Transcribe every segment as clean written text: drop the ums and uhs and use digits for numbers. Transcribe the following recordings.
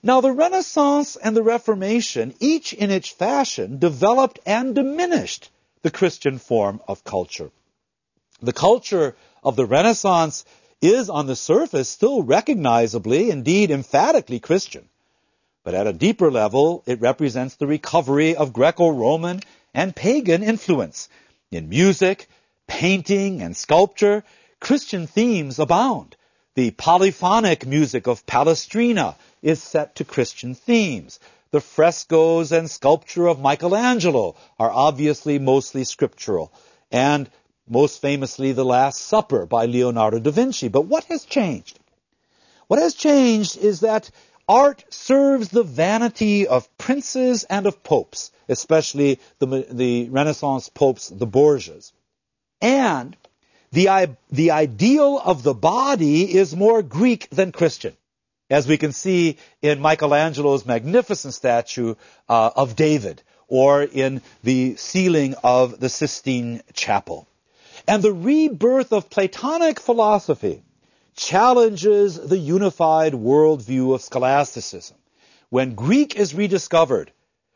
Now, the Renaissance and the Reformation, each in its fashion, developed and diminished the Christian form of culture. The culture of the Renaissance is, on the surface, still recognizably, indeed emphatically Christian. But at a deeper level, it represents the recovery of Greco-Roman and pagan influence. In music, painting, and sculpture, Christian themes abound. The polyphonic music of Palestrina is set to Christian themes. The frescoes and sculpture of Michelangelo are obviously mostly scriptural. And most famously, The Last Supper by Leonardo da Vinci. But what has changed? What has changed is that art serves the vanity of princes and of popes, especially the Renaissance popes, the Borgias. And the ideal of the body is more Greek than Christian, as we can see in Michelangelo's magnificent statue of David, or in the ceiling of the Sistine Chapel. And the rebirth of Platonic philosophy challenges the unified worldview of scholasticism. When Greek is rediscovered,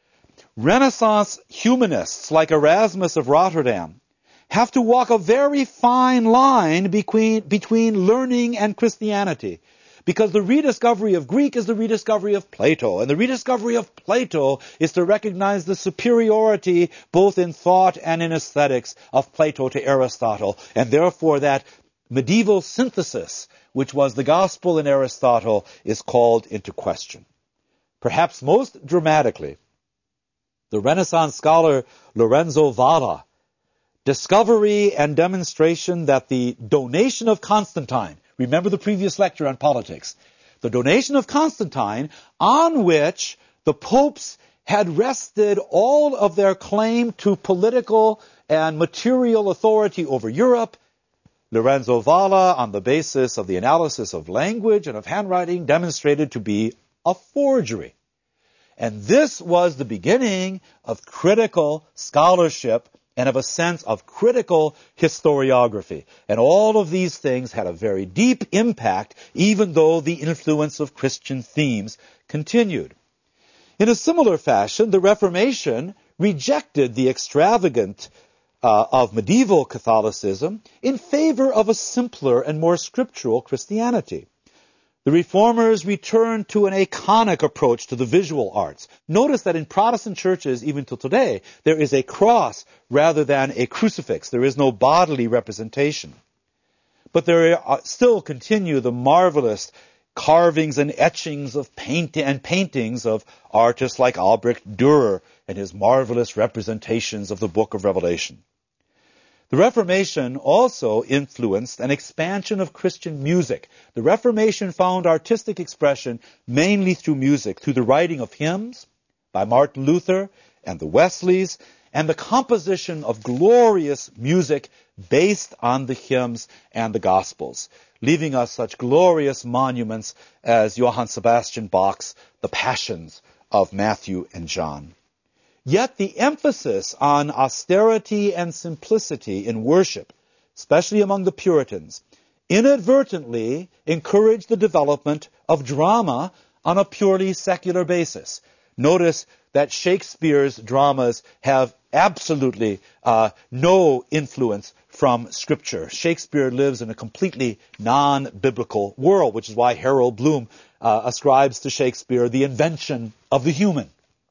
Renaissance humanists like Erasmus of Rotterdam have to walk a very fine line between learning and Christianity, because the rediscovery of Greek is the rediscovery of Plato, and the rediscovery of Plato is to recognize the superiority both in thought and in aesthetics of Plato to Aristotle, and therefore that medieval synthesis, which was the gospel in Aristotle, is called into question. Perhaps most dramatically, the Renaissance scholar Lorenzo Valla discovery and demonstration that the donation of Constantine, remember the previous lecture on politics, the donation of Constantine, on which the popes had rested all of their claim to political and material authority over Europe, Lorenzo Valla, on the basis of the analysis of language and of handwriting, demonstrated to be a forgery. And this was the beginning of critical scholarship and of a sense of critical historiography. And all of these things had a very deep impact, even though the influence of Christian themes continued. In a similar fashion, the Reformation rejected the extravagant of medieval Catholicism in favor of a simpler and more scriptural Christianity. The Reformers returned to an iconic approach to the visual arts. Notice that in Protestant churches, even till today, there is a cross rather than a crucifix. There is no bodily representation. But there still continue the marvelous carvings and etchings of paintings of artists like Albrecht Dürer and his marvelous representations of the book of Revelation. The Reformation also influenced an expansion of Christian music. The Reformation found artistic expression mainly through music, through the writing of hymns by Martin Luther and the Wesleys, and the composition of glorious music based on the hymns and the Gospels, leaving us such glorious monuments as Johann Sebastian Bach's The Passions of Matthew and John. Yet the emphasis on austerity and simplicity in worship, especially among the Puritans, inadvertently encouraged the development of drama on a purely secular basis. Notice that Shakespeare's dramas have absolutely no influence from Scripture. Shakespeare lives in a completely non-biblical world, which is why Harold Bloom ascribes to Shakespeare the invention of the human.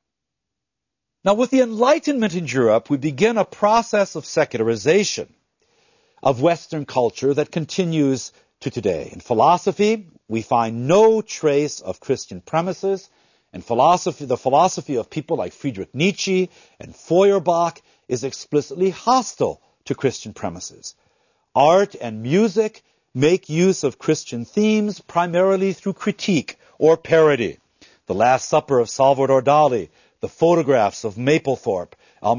Now, with the Enlightenment in Europe, we begin a process of secularization of Western culture that continues to today. In philosophy, we find no trace of Christian premises, and the philosophy of people like Friedrich Nietzsche and Feuerbach is explicitly hostile to Christian premises. Art and music make use of Christian themes primarily through critique or parody. The Last Supper of Salvador Dali, the photographs of Mapplethorpe,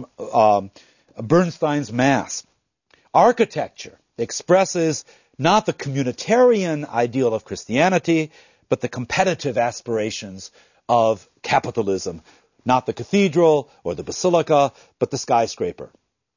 Bernstein's Mass. Architecture expresses not the communitarian ideal of Christianity, but the competitive aspirations of capitalism. Not the cathedral or the basilica, but the skyscraper.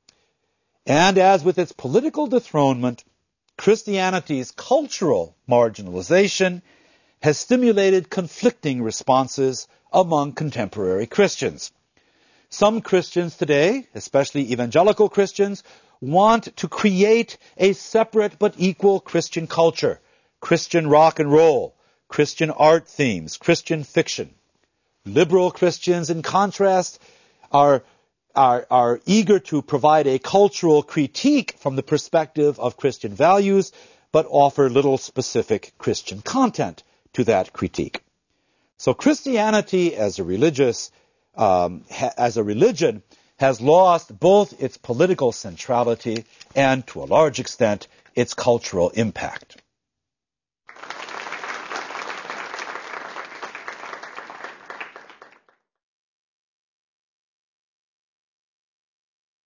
And as with its political dethronement, Christianity's cultural marginalization has stimulated conflicting responses among contemporary Christians. Some Christians today, especially evangelical Christians, want to create a separate but equal Christian culture, Christian rock and roll, Christian art themes, Christian fiction. Liberal Christians, in contrast, are eager to provide a cultural critique from the perspective of Christian values, but offer little specific Christian content to that critique. So Christianity as a religion has lost both its political centrality and, to a large extent, its cultural impact.